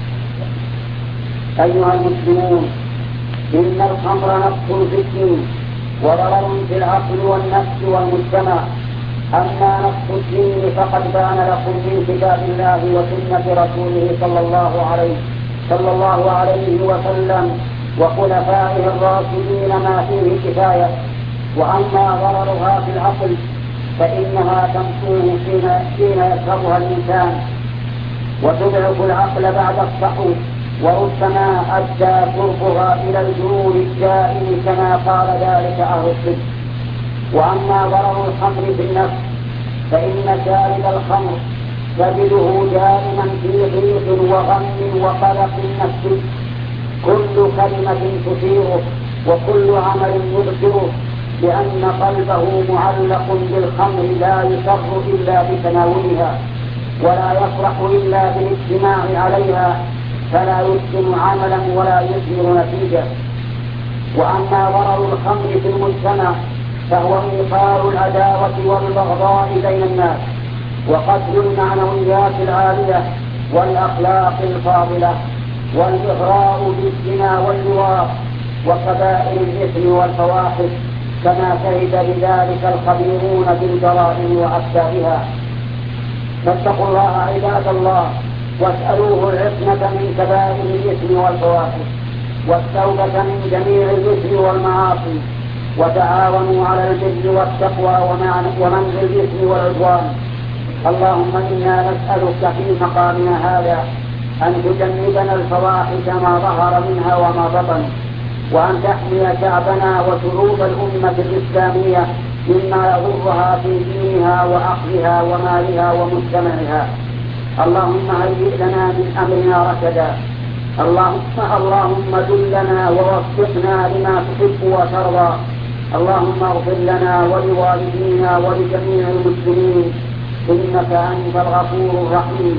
أيها المسلمون، إن الخمر نقص في الدين وضرر في العقل والنفس والمجتمع. أما نقص الدين فقد بان لكم من كتاب الله وسنة رسوله صلى الله عليه صلى الله عليه وسلم وخلفائه الراشدين ما فيه كفاية. وأما ضررها في العقل فإنها تمسوه حين يشربها الإنسان وتضعف العقل بعد الصحو، وربما أدى شربها إلى الجنون الدائم كما قال ذلك أهل الطب. وأما ضرر الخمر في النفس فإن شارب الخمر تجده دائما في ضيق وغم وقلق نفسي، كل كلمة تثيره وكل عمل يبصره، لأن قلبه معلق بالخمر لا يسر إلا بتناولها ولا يفرح إلا بالاجتماع عليها، فلا يحسن عملا ولا يثمر نتيجة. وأما ضرر الخمر في المجتمع فهو إيقاع العداوة والبغضاء بين الناس، وقتل المعنويات العالية والأخلاق الفاضلة، والإغراء بالزنا واللواط وكبائر الإثم والفواحش، كما شهد بذلك الخبيرون بالجرائم وأتباعها. فاتقوا الله عباد الله، واسألوه العصمة من كبائر الإثم والفواحش والتوبة من جميع الإثم والمعاصي، وتعاونوا على البر والتقوى ومنع الإثم والعدوان. اللهم إنا نسألك في مقامنا هذا أن تجنبنا الفواحش ما ظهر منها وما بطن، وأن تحمي شعبنا وشعوب الأمة الإسلامية مما يضرها في دينها وعقلها ومالها ومجتمعها. اللهم هيئ لنا من أمرنا رشدا. اللهم اللهم دلنا ووفقنا لما تحب وترضى. اللهم اغفر لنا ولوالدينا ولجميع المسلمين، إنك أنت الغفور الرحيم.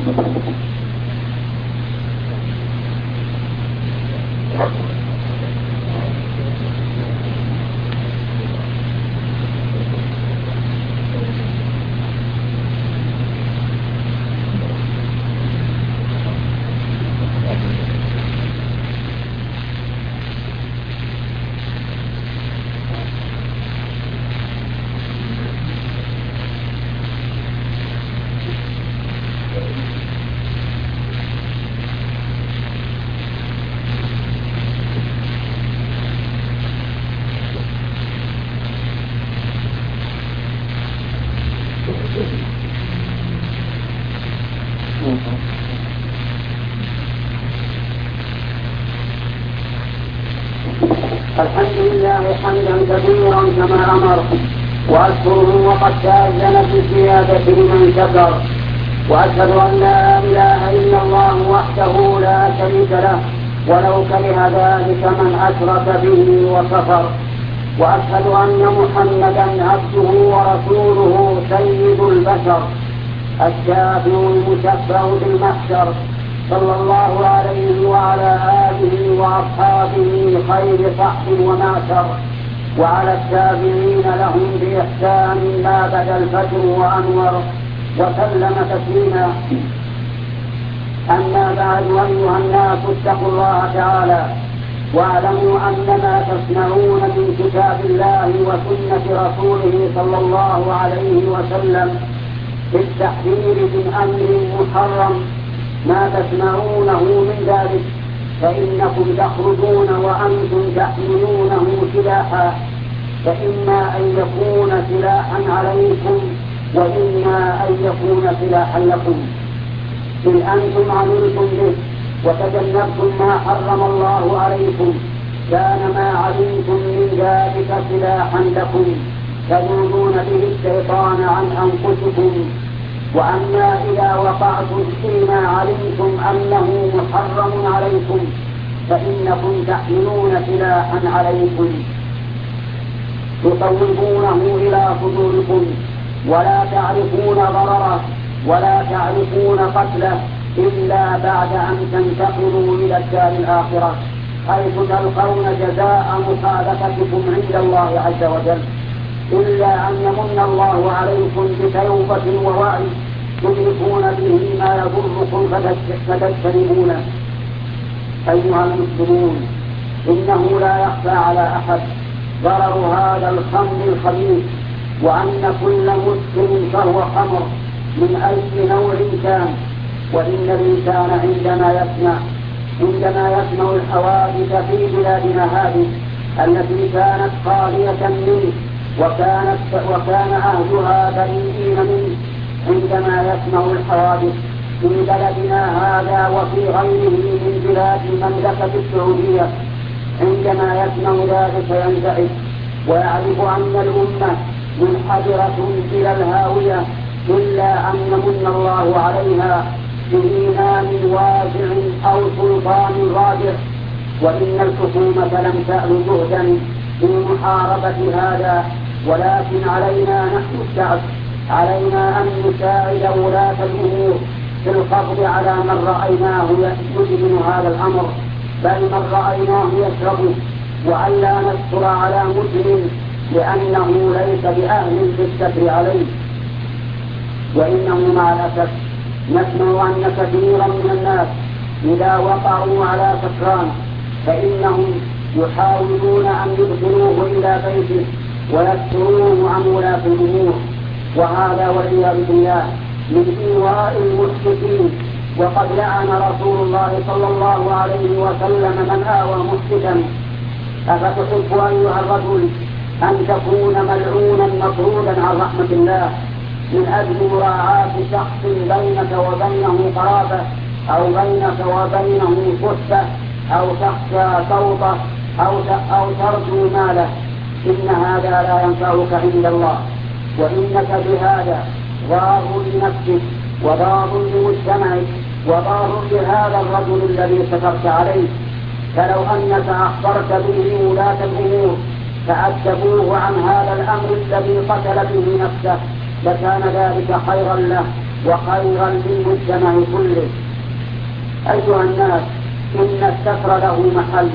الحمد لله حمدا كثيرا كما أمر، وأشكره وقد تأذن في الزيادة لمن شكر، وأشهد أن لا إله إلا الله وحده لا شريك له ولو كره ذلك من أشرك به وكفر، وأشهد أن محمدا عبده ورسوله سيد البشر الشافع المشفع في المحشر، صلى الله عليه وعلى آله وأصحابه خير صحب ومعشر، وعلى التابعين لهم بإحسان ما بدا الفجر وأنور، وسلم تسليما. أما بعد، أيها الناس اتقوا الله تعالى واعلموا أن ما تسمعون من كتاب الله وسنة رسوله صلى الله عليه وسلم في التحذير من أمر محرم ما تسمعونه من ذلك، فإنكم تخرجون وأنتم تحملونه سلاحا، فإما أن يكون سلاحا عليكم وإما أن يكون سلاحا لكم، إن أنتم عملتم به وتجنبتم ما حرم الله عليكم كان ما علمتم من ذلك سلاحا لكم تذودون به الشيطان عن أنفسكم. وأما إذا وقعتم فيما علمتم أنه محرم عليكم فإنكم تحملون سلاحا عليكم تصوبونه إلى صدوركم ولا تعرفون ضرره ولا تعرفون قتله إلا بعد أن تنتقلوا إلى الدار الآخرة حيث تلقون جزاء مخالفتكم عند الله عز وجل، إلا أن يمن الله عليكم بتوبة ووعي تدركون به ما يضركم فتجتنبونه. أيها المسلمون، إنه لا يخفى على أحد ضرر هذا الخمر الخبيث، وأن كل مسلم فهو خمر من أي نوع كان. وإن الإنسان عندما يسمع عندما يسمع الحوادث في بلادنا هذه التي كانت خالية منه وكانت وكان أهلها بريئين منه، عندما يسمع الحوادث في بلدنا هذا وفي غيره من بلاد المملكة السعودية، عندما يسمع ذلك ينزعج ويعرف أن الأمة منحدرة إلى الهاوية، إلا أن يمن الله عليها بإيمان واسع أو سلطان رادع. وإن الحكومة لم تأل جهدا في محاربة هذا، ولكن علينا نحن الشعب علينا أن نساعد ولاة الأمور في القبض على من رأيناه يدمن هذا الأمر، بل من رأيناه يشربه، وألا نستر على مسلم لأنه ليس بأهل للستر عليه. وإنه مع الأسف نسمع أن كثيرا من الناس إذا وقعوا على سكران فإنهم يحاولون أن يدخلوه إلى بيته ويستروه عن ولاة الأمور، وهذا والعياذ بالله من إيواء المحدثين. وقد لعن رسول الله صلى الله عليه وسلم من آوى محدثا. أفتحب أيها الرجل أن تكون ملعونا مطرودا عن رحمة الله من أجل مراعاة شخص بينك وبينه قرابة أو بينك وبينه صحبة أو تخشى صوته أو أو ترجو ماله؟ إن هذا لا ينفعك عند الله، وإنك بهذا ضار لنفسك وضار لمجتمعك وضار لهذا الرجل الذي سترت عليه. فلو أنك أخبرت به ولاة الأمور فأدبوه عن هذا الأمر الذي قتل به نفسه لكان ذلك خيرا له وخيرا للمجتمع كله. أيها الناس، إن السفر له محل،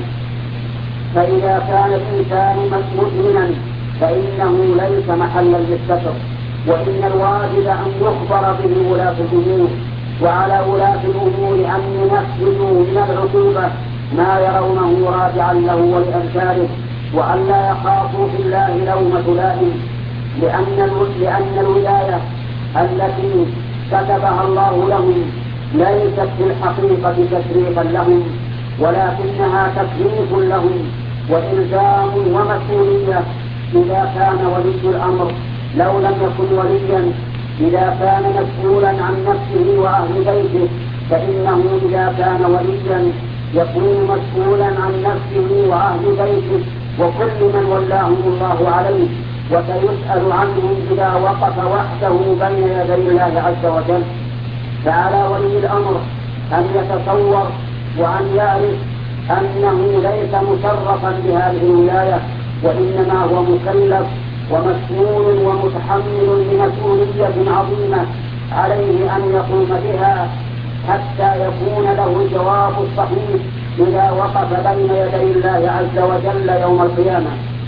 فإذا كان الإنسان مدمنا فإنه ليس محلا للسفر، وإن الواجب أن يخبر به ولاة الأمور، وعلى ولاة الأمور أن ينفذوا من العقوبة ما يرونه راجعا له ولأمثاله، وأن لا يخافوا في الله لومة لائم، لأن لأن الولاية التي كتبها الله لهم ليست في الحقيقة تشريفا لهم، ولكنها تكليف لهم وإلزام ومسؤولية. إذا كان ولي الأمر لو لم يكن وليا، إذا كان مسؤولا عن نفسه وأهل بيته، فإنه إذا كان وليا يكون مسؤولا عن نفسه وأهل بيته وكل من ولاهم الله عليه، وسيسأل عنهم إذا وقف وحده بين يدي الله عز وجل. فعلى ولي الأمر أن يتصور وأن يعرف أنه ليس مشرفا بهذه الولاية، وإنما هو مكلف ومسؤول ومتحمل بمسؤولية عظيمة عليه أن يقوم بها حتى يكون له الجواب الصحيح إذا وقف بين يدي الله عز وجل يوم القيامة.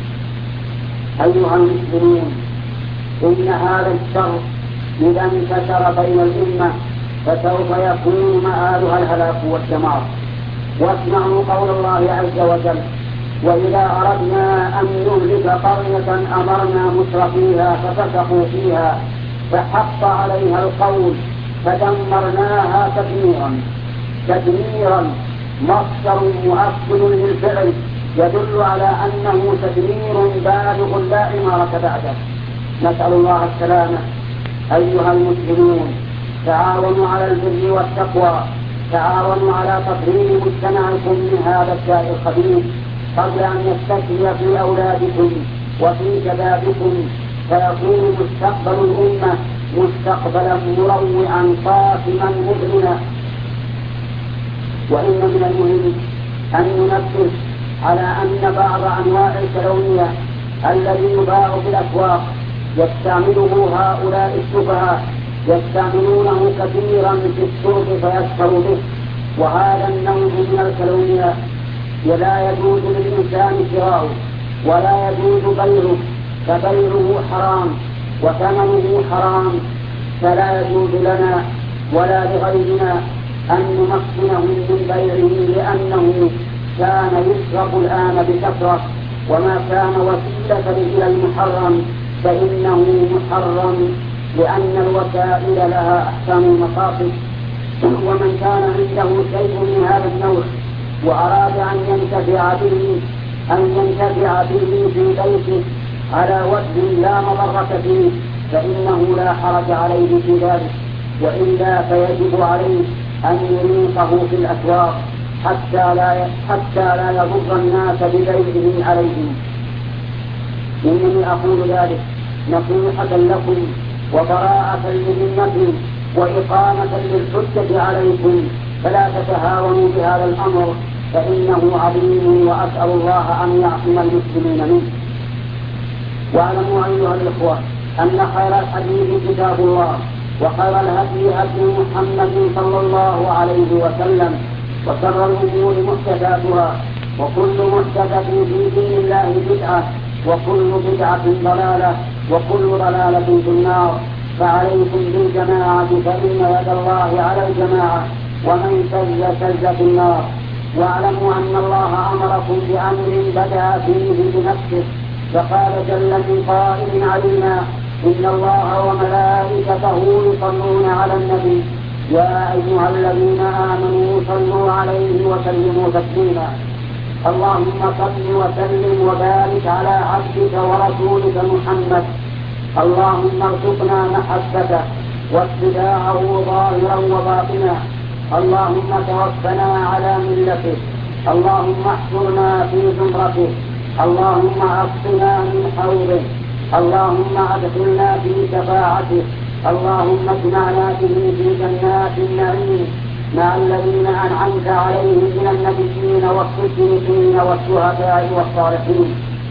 أيها المسلمون، إن هذا الشر إذا انتشر بين الأمة فسوف يكون مآلها الهلاك والدمار، واسمعوا قول الله عز وجل: وإذا أردنا أن نهلك قرية أمرنا مترفيها ففسقوا فيها فحق عليها القول فدمرناها تدميرا. تدميرا مصدر مؤكد للفعل يدل على أنه تدمير بالغ لا إمارة بعده. نسأل الله السلامة. أيها المسلمون، تعاونوا على البر والتقوى، تعاونوا على تطهير مجتمعكم من هذا الداء الخبيث قبل أن يستكمل في أولادكم وفي شبابكم، فيكون مستقبل الأمة مستقبلا مروعا قاسما مظلما. وإن من المهم أن ننبه على أن بعض أنواع الكلونية الذي يباع في الأسواق يستعمله هؤلاء السفهاء، يستعملونه كثيرا في السوق فيشتروا به. وهذا النوع من الكلونية لا يجوز للإنسان شراؤه ولا يجوز بيعه، فبيعه حرام وثمنه حرام، فلا يجوز لنا ولا لغيرنا أن نمكنهم من بيعه، لأنه كان يشرب الآن بكثرة، وما كان وسيلة إلى المحرم فإنه محرم، لأن الوسائل لها أحكام المقاصد. ومن كان عنده شيء من هذا النوع وأراد أن ينتفع به أن ينتفع به في بيته على وجه لا مضرة فيه فإنه لا حرج عليه في ذلك، وإلا فيجب عليه أن يريقه في الأسواق حتى لا حتى لا يضر الناس ببيعه عليهم. إنني أقول ذلك نصيحة لكم وبراءة لذمتكم وإقامة للحجة عليكم، فلا تتهاونوا بهذا الأمر فإنه عظيم، وأسأل الله أن يعصم المسلمين منه. واعلموا أيها الإخوة أن خير الحديث كتاب الله، وخير الهدي هدي محمد صلى الله عليه وسلم، وشر الأمور محدثاتها، وكل محدثة في دين الله بدعة، وكل بدعة ضلالة، وكل ضلالة في النار. فعليكم بالجماعة فإن يد الله على الجماعة، ومن شذ شذ في النار. واعلموا أن الله أمركم بأمر بدأ فيه بنفسه، فقال جل من قائل علينا: إن الله وملائكته يصلون على النبي يا أيها الذين آمنوا صلوا عليه وسلموا تسليما. اللهم صل وسلم وبارك على عبدك ورسولك محمد. اللهم ارزقنا محبته واتباعه ظاهرا وباطنا. اللهم توفنا على ملته. اللهم احشرنا في زمرته. اللهم اسقنا من حوضه. اللهم ادخلنا في شفاعته. اللهم اجمعنا به في جنات النعيم مع الذين انعمت عليهم من النبيين والصديقين والشهداء والصالحين.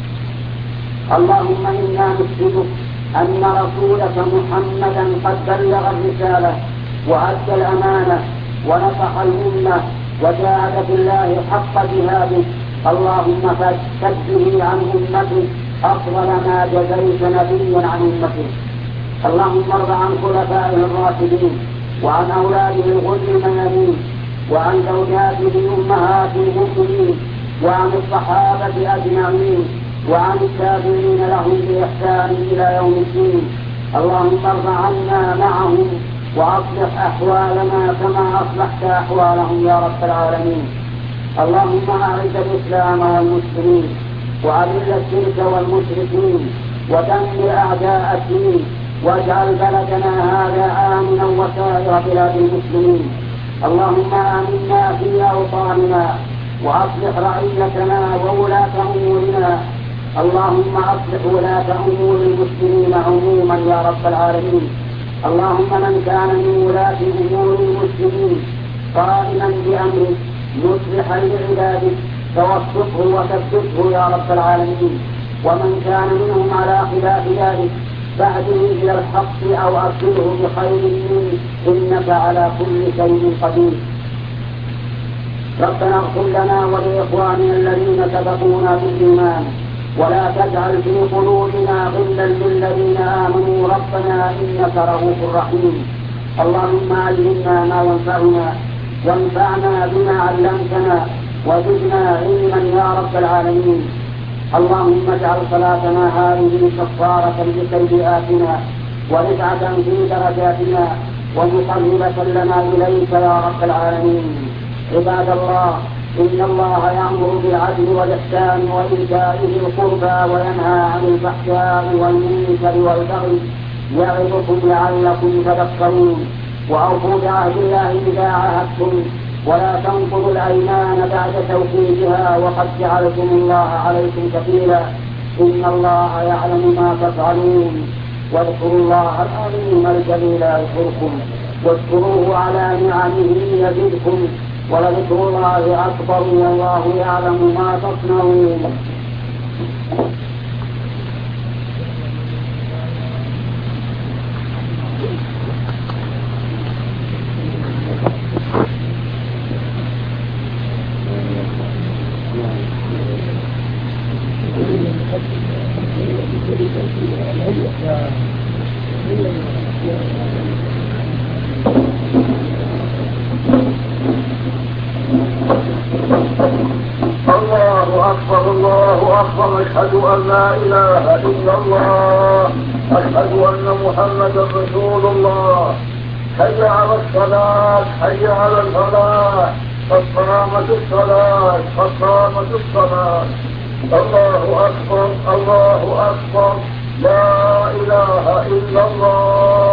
اللهم انا نشهدك ان رسولك محمدا قد بلغ الرساله وادى الامانه ونصح الامه وجاهد في الله حق جهاده. اللهم فاجزه عن امته افضل ما جزيت نبيا عن امته. اللهم ارض عن خلفائه الراشدين وعن اولاده الغر الميامين وعن زوجاته امهات المؤمنين وعن الصحابه اجمعين وعن التابعين لهم باحسان الى يوم الدين. اللهم ارض عنا معهم واصلح احوالنا كما اصلحت احوالهم يا رب العالمين. اللهم اعز الاسلام والمسلمين واذل الشرك والمشركين ودمر اعداء الدين، واجعل بلدنا هذا آمنا وسائر بلاد المسلمين. اللهم آمنا في أوطاننا وأصلح رعيتنا وولاة أمورنا. اللهم أصلح ولاة أمور المسلمين عموما يا رب العالمين. اللهم من كان من ولاة أمور المسلمين قائما بأمره مصلحا لعباده توفقه وثبته يا رب العالمين، ومن كان منهم على خلاف ذلك فاهده إلى الحق أو أرسله بخير منه إنك على كل شيء قدير. ربنا اغفر لنا ولإخواننا الذين سبقونا بالإيمان ولا تجعل في قلوبنا غلا للذين آمنوا ربنا إنك رؤوف رحيم. اللهم علمنا ما ينفعنا وانفعنا بما علمتنا وزدنا علما يا رب العالمين. اللهم اجعل صلاتنا هذه كفارة لسيئاتنا ورفعة في درجاتنا ومقربة لنا إليك يا رب العالمين. عباد الله، إن الله يأمر بالعدل والإحسان وإيتاء ذي القربى وينهى عن الفحشاء والمنكر والبغي يعظكم لعلكم تذكرون. وأوفوا بعهد الله إذا عاهدتم ولا تنقضوا الأيمان بعد توكيدها وقد جعلتم الله عليكم كفيلا. إن الله يعلم ما تفعلون. واذكروا الله العظيم الجليل يذكركم واشكروه على نعمه يزدكم ولذكر الله أكبر والله يعلم ما تصنعون. الله أكبر الله أكبر أشهد أن لا إله إلا الله أشهد أن محمدا رسول الله. حي على الصلاة حي على الفلاح قد قامت الصلاة قد قامت الصلاة. الله أكبر الله أكبر لا إله إلا الله.